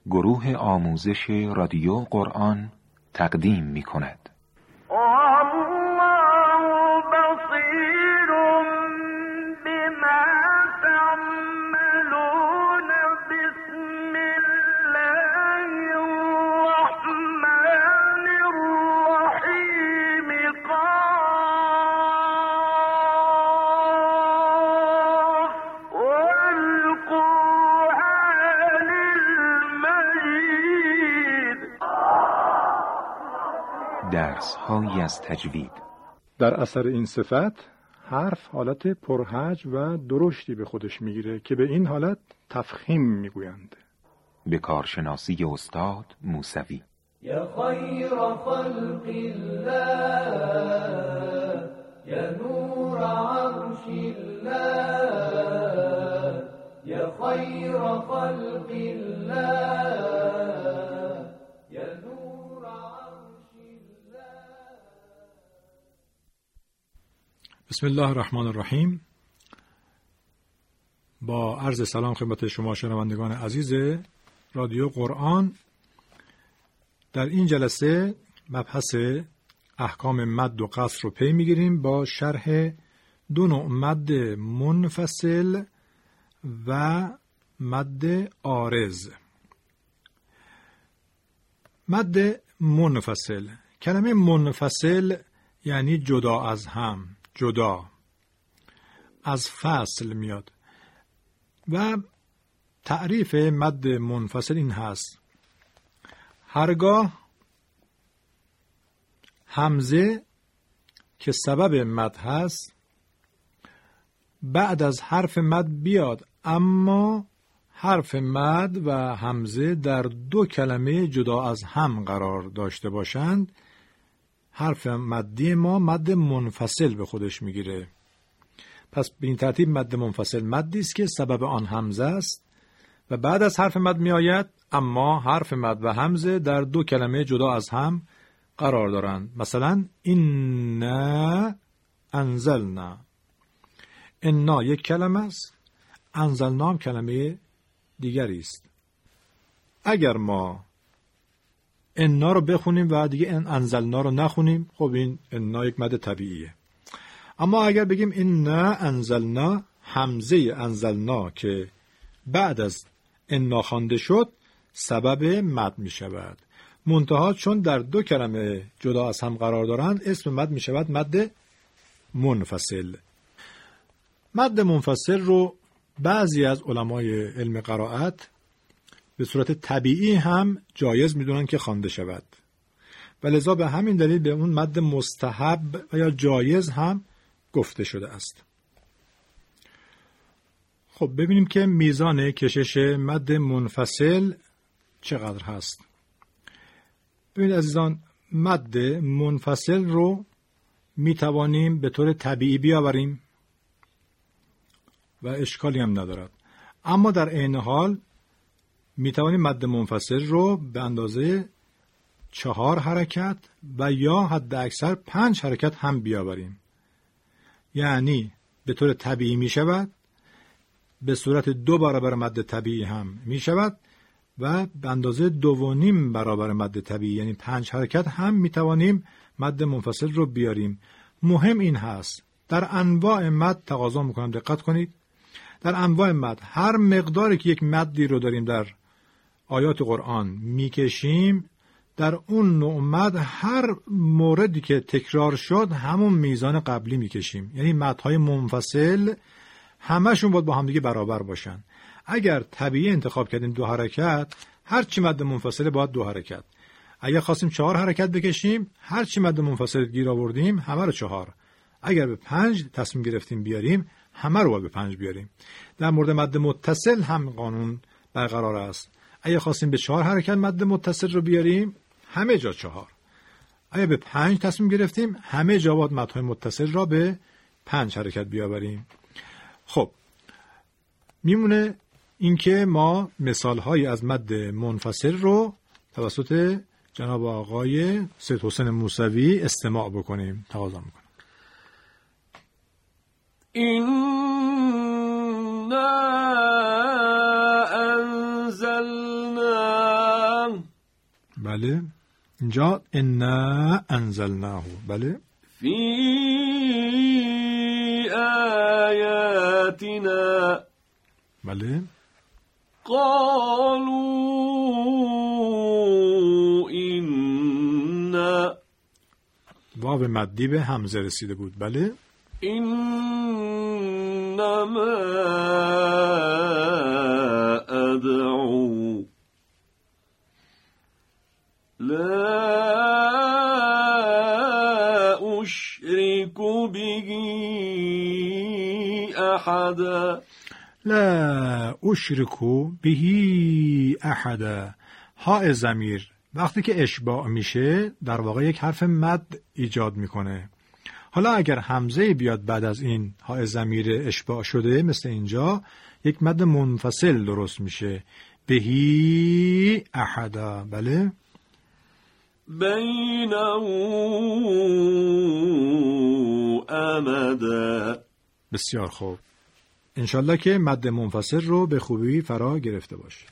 گروه آموزش رادیو قرآن تقدیم می کند. درس‌هایی از تجوید. در اثر این صفت حرف حالت پرهج و درشتی به خودش میگیره که به این حالت تفخیم میگویند. به کارشناسی استاد موسوی. یا خیر خلق الله یا نور عرش الله یا خیر خلق الله یا نور عرش الله. بسم الله الرحمن الرحیم. با عرض سلام خدمت شما شنوندگان عزیز رادیو قرآن، در این جلسه مبحث احکام مد و قصر رو پی میگیریم با شرح دو نوع مد منفصل و مد عارض. مد منفصل، کلمه منفصل یعنی جدا از هم، جدا از فصل میاد و تعریف مد منفصل این هست: هرگاه همزه که سبب مد هست بعد از حرف مد بیاد، اما حرف مد و همزه در دو کلمه جدا از هم قرار داشته باشند، حرف مدی ما مد منفصل به خودش میگیره. پس به این ترتیب مد منفصل مدی است که سبب آن همزه است و بعد از حرف مد می آید، اما حرف مد و همزه در دو کلمه جدا از هم قرار دارند. مثلا انا انزلنا، انا یک کلمه است، انزلنا هم کلمه دیگری است. اگر ما انا رو بخونیم و دیگه انزلنا رو نخونیم، خب این انا یک مد طبیعیه. اما اگر بگیم انا انزلنا، همزه انزلنا که بعد از انا خوانده شد سبب مد می شود. منتها چون در دو کلمه جدا از هم قرار دارند، اسم مد می شود مد منفصل. مد منفصل رو بعضی از علمای علم قرائت به صورت طبیعی هم جایز می دونن که خوانده شود و لذا به همین دلیل به اون مد مستحب و یا جایز هم گفته شده است. خب ببینیم که میزان کشش مد منفصل چقدر هست. ببینید عزیزان، مد منفصل رو می توانیم به طور طبیعی بیاوریم و اشکالی هم ندارد، اما در عین حال می توانیم مد منفصل رو به اندازه 4 حرکت و یا حد اکثر 5 حرکت هم بیاوریم. یعنی به طور طبیعی می شود، به صورت 2 برابر مد طبیعی هم می شود و به اندازه 2.5 برابر مد طبیعی یعنی 5 حرکت هم می توانیم مد منفصل رو بیاریم. مهم این هست در انواع مد تقاضا میکنم دقت کنید. در انواع مد هر مقداری که یک مدی رو داریم در آیات قرآن میکشیم، در اون نوع مد هر موردی که تکرار شد همون میزان قبلی میکشیم. یعنی مدهای منفصل همشون باید با همدیگه برابر باشن. اگر طبیعی انتخاب کردیم 2 حرکت، هر چی مد منفصل باید 2 حرکت. اگر خواستیم 4 حرکت بکشیم، هر چی مد منفصل گیر آوردیم همه رو 4. اگر به 5 تصمیم گرفتیم بیاریم، همه رو باید به 5 بیاریم. در مورد مد متصل هم قانون برقرار است. اگر خواستیم به 4 حرکت مد متصل رو بیاریم، همه جا 4. اگر به 5 تصمیم گرفتیم، همه جا باید مدهای متصل را به 5 حرکت بیاوریم. خب میمونه اینکه ما مثال‌هایی از مد منفصل رو توسط جناب آقای سید حسین موسوی استماع بکنیم. تقاضا میکنم. إنا أنزلنا بله. اینجا انا انزلناه. بله. فی آیاتنا. بله. قالوا إنا. واو مدی به همزه رسیده بود. بله. إنما أدعو لا أشرك به أحدا. لا اشرک به احدا. ها ضمیر وقتی که اشباع میشه در واقع یک حرف مد ایجاد میکنه. حالا اگر همزه بیاد بعد از این ها ضمیر اشباع شده مثل اینجا، یک مد منفصل درست میشه. بهی احدا. بله. بینه امدا. بسیار خوب. انشالله که مد منفصل رو به خوبی فرا گرفته باشه.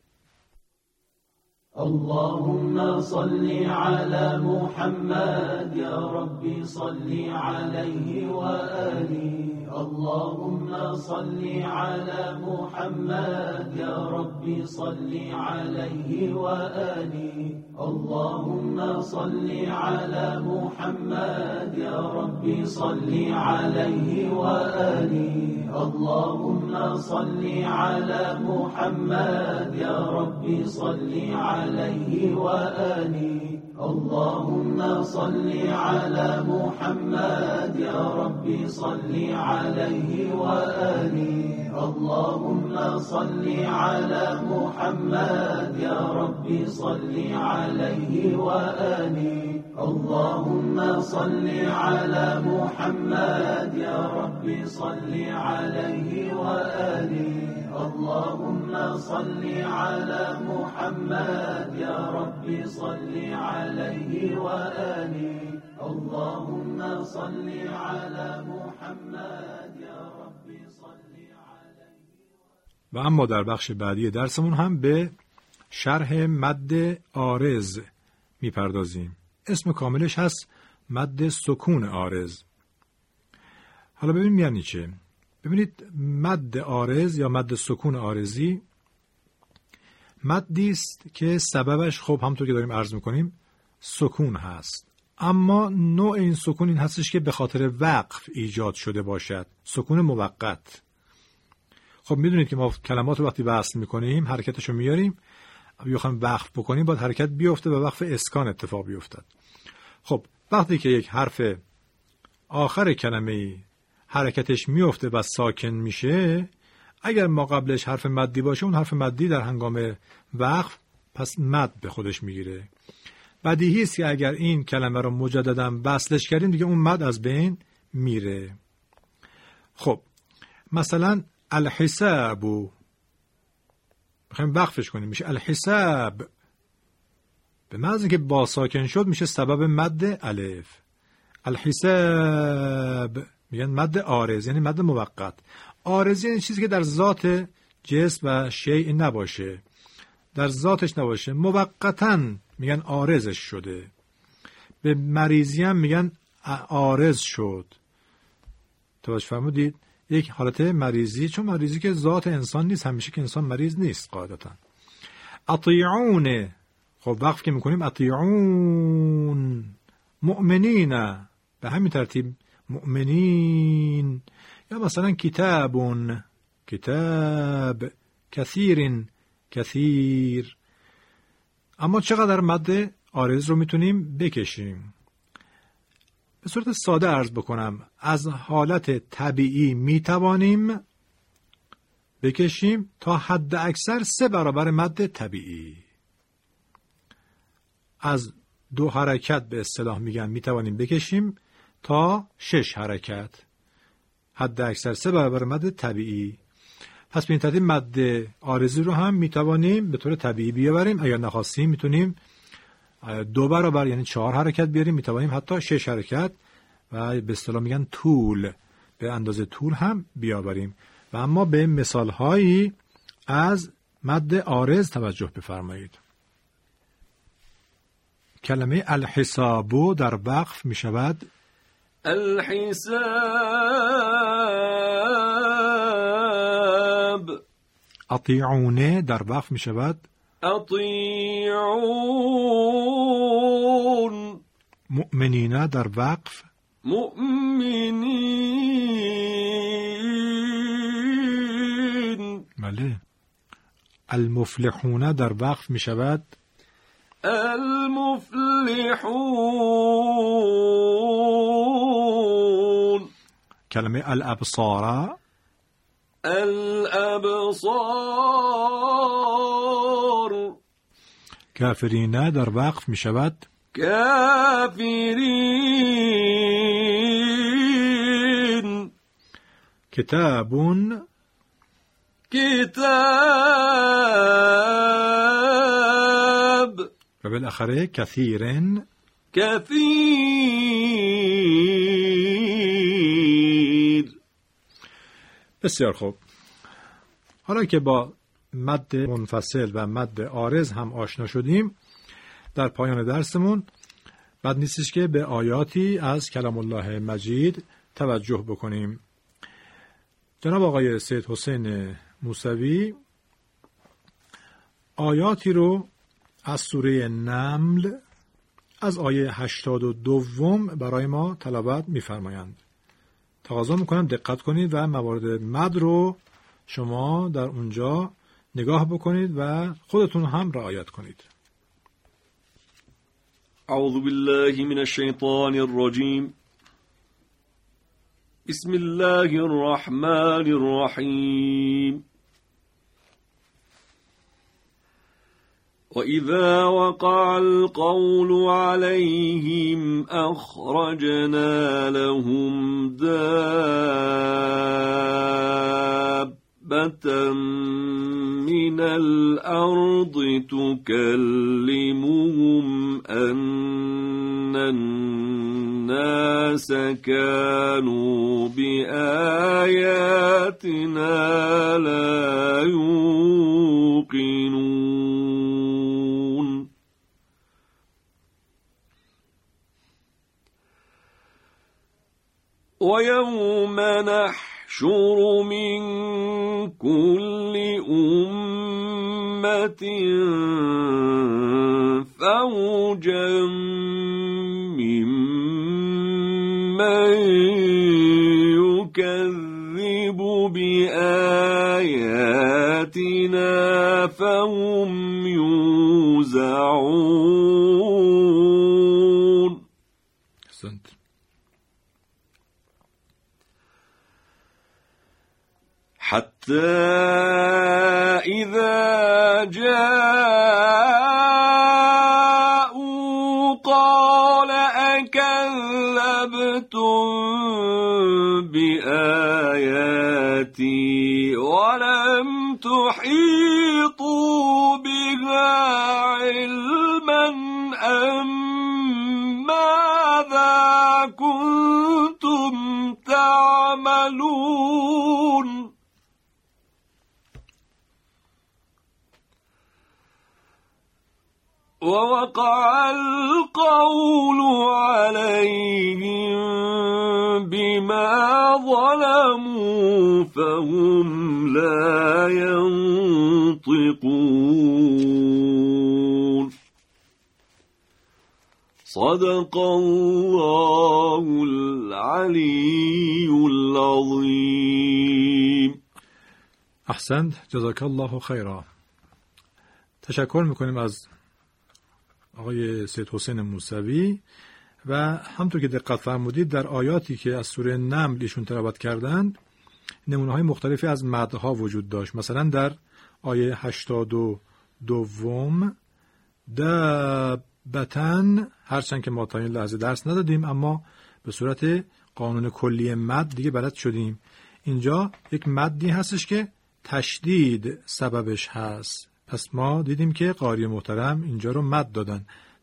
اللهم صل على محمد يا ربي صل عليه وآله. اللهم صل على محمد يا ربي صل عليه وآله. اللهم صل على محمد يا ربي صل عليه وآله. اللهم صل على محمد يا ربي صل عليه وآله. اللهم صل على محمد يا ربي صل عليه وآله. اللهم صل على محمد يا ربي صل عليه وآله. اللهم صل على محمد يا ربي صل عليه وآله. اللهم صل على محمد يا ربي صل عليه وآله. اللهم صل على محمد يا ربي صل عليه. و اما در بخش بعدی درسمون هم به شرح مد عارض میپردازیم. اسم کاملش هست مد سکون عارض. حالا ببینیم یعنی چه. ببینید مد عارض یا مد سکون عارضی مدی است که سببش خب همونطور که داریم عرض میکنیم سکون هست، اما نوع این سکون این هستش که به خاطر وقف ایجاد شده باشد، سکون موقت. خب میدونید که ما کلمات رو وقتی وصل میکنیم حرکتشو میاریم، بخوایم وقف بکنیم باید حرکت بیفته و وقف اسکان اتفاق بیفتد. خب وقتی که یک حرف آخر کلمه حرکتش میفته و ساکن میشه، اگر ما قبلش حرف مدی باشه اون حرف مدی در هنگام وقف پس مد به خودش میگیره. بدیهی است که اگر این کلمه رو مجددا وصلش کردیم دیگه اون مد از بین میره. خب مثلا الحساب بخوایم وقفش کنیم میشه الحساب، به محض اینکه با ساکن شد میشه سبب مد الف. الحساب میگن مد عارض یعنی مد موقت. عارضی یعنی چیزی که در ذات جسم و شیء نباشه، در ذاتش نباشه، موقتاً میگن عارضش شده. به مریضی هم میگن عارض شد. توجه فرمودید؟ یک حالت مریضی، چون مریضی که ذات انسان نیست، همیشه که انسان مریض نیست قاعدتاً. اطیعون، خب وقف که میکنیم اطیعون مؤمنین، به همین ترتیب مؤمنین. یا مثلا کتابون، کتاب، کثیرین، کثیر. اما چقدر مد عارض رو میتونیم بکشیم؟ به صورت ساده عرض بکنم، از حالت طبیعی میتوانیم بکشیم تا حد اکثر 3 برابر مد طبیعی. از 2 حرکت به اصطلاح میگن میتوانیم بکشیم تا 6 حرکت، حد اکثر 3 برابر مد طبیعی. پس به این ترتیب مد عارضی رو هم میتوانیم به طور طبیعی بیاوریم. اگر نخواستیم میتونیم 2 برابر یعنی 4 حرکت بیاریم، میتوانیم حتی 6 حرکت و به اصطلاح میگن طول، به اندازه طول هم بیاوریم. و اما به مثال هایی از مد عارض توجه بفرمایید. کلمه الحساب در وقف می شود الحساب. اطیعونه در وقف می شود اطیعون. مؤمنین در وقف مؤمنین. بله. المفلحون در وقف می شود المفلحون. کلمه الابصار الابصار. کافرین در وقف می شود کافرین. کتابون کتاب. و بالاخره کثیرن کثیر. بسیار خوب. حالا که با مد منفصل و مد عارض هم آشنا شدیم، در پایان درسمون بد نیستش که به آیاتی از کلام الله مجید توجه بکنیم. جناب آقای سید حسین موسوی آیاتی رو از سوره نمل از آیه 82 برای ما تلاوت می‌فرمایند. تقاضا می‌کنم دقت کنید و موارد مد رو شما در اونجا نگاه بکنید و خودتون هم رعایت کنید. اعوذ بالله من الشیطان الرجیم. بسم الله الرحمن الرحیم. وَإِذَا وَقَعَ الْقَوْلُ عَلَيْهِمْ أَخْرَجْنَا لَهُمْ دَابَّةً مِنَ الْأَرْضِ تُكَلِّمُهُمْ أَنَّ النَّاسَ كَانُوا بِآيَاتِنَا لَا يُوقِنُونَ. وَيَوْمَ نَحْشُرُ مِنْ كُلِّ أُمَّةٍ فَوْجًا مِّمَّنْ يُكَذِّبُ بِآيَاتِنَا فَهُمْ يُوزَعُونَ. حتى إذا جاءوا قال أكذبتم بآياتي ولم تحيطوا بها علما أم ماذا كنتم تعملون. ووقع القول عليهم بما ظلموا فهم لا ينطقون. صدق الله العلي العظيم. احسنت، جزاک الله خیرا. تشکر میکنیم از آقای سید حسین موسوی و همطور که دقت فرمودید در آیاتی که از سوره نمل ایشون تلاوت کردند نمونه‌های مختلفی از مدها وجود داشت. مثلا در آیه 82 دابتن، هرچند که ما تا این لحظه درس ندادیم اما به صورت قانون کلی مد دیگه بلد شدیم. اینجا یک مدی هستش که تشدید سببش هست، پس ما دیدیم که قاری محترم اینجا رو مد دادن.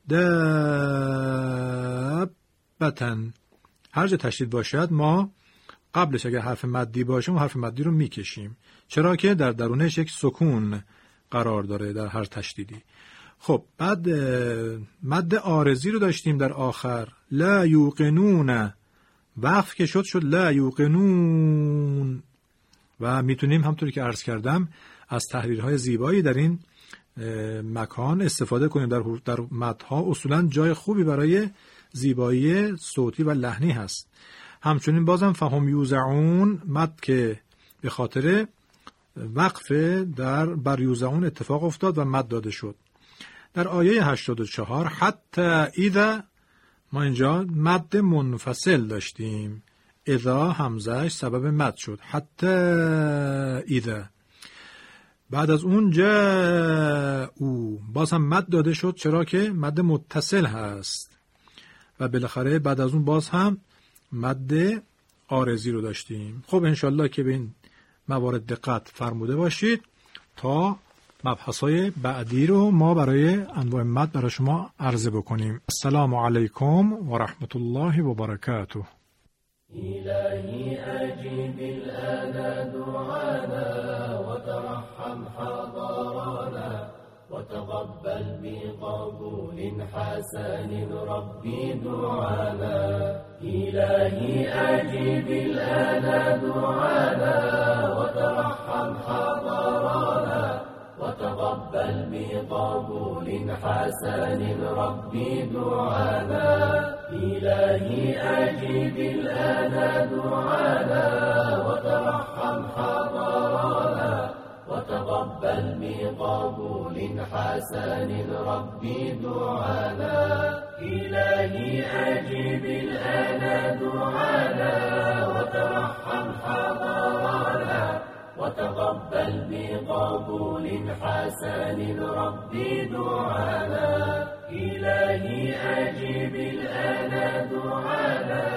دابتن، هر جا تشدید باشد ما قبلش اگر حرف مدی باشه اون حرف مدی رو میکشیم، چرا که در درونش یک سکون قرار داره در هر تشدیدی. خب بعد مد عارضی رو داشتیم در آخر، لا یوقنون، وقف که شد لا یوقنون. و میتونیم همطوری که عرض کردم از تحریرهای زیبایی در این مکان استفاده کنیم. در مدها اصولا جای خوبی برای زیبایی صوتی و لحنی هست. همچنین بازم فهم یوزعون، مد که به خاطر وقف بر یوزعون اتفاق افتاد و مد داده شد. در آیه 84 حتی اذا، ما اینجا مد منفصل داشتیم، اذا همزهش سبب مد شد، حتی اذا. بعد از اون او باز هم مد داده شد، چرا که مد متصل هست. و بالاخره بعد از اون باز هم مد عارضی رو داشتیم. خب انشالله که به این موارد دقت فرموده باشید تا مبحث‌های بعدی رو ما برای انواع مد برای شما عرضه بکنیم. السلام علیکم و رحمت الله و برکاته. إلهي أجب الآن دعانا وترحم حضارنا وتقبل بقبول حسن ربي دعانا. إلهي أجب الآن دعانا وترحم حضارنا وتقبل بقبول حسن ربي دعانا. إلهي أجب الآن دعانا وترحم حضارنا وتقبل بقبول حسن ربي دعانا. إلهي أجب الآن دعانا وترحم حضارنا وتقبل بقبول حسن ربي دعانا. إلهي أجب الآن دعانا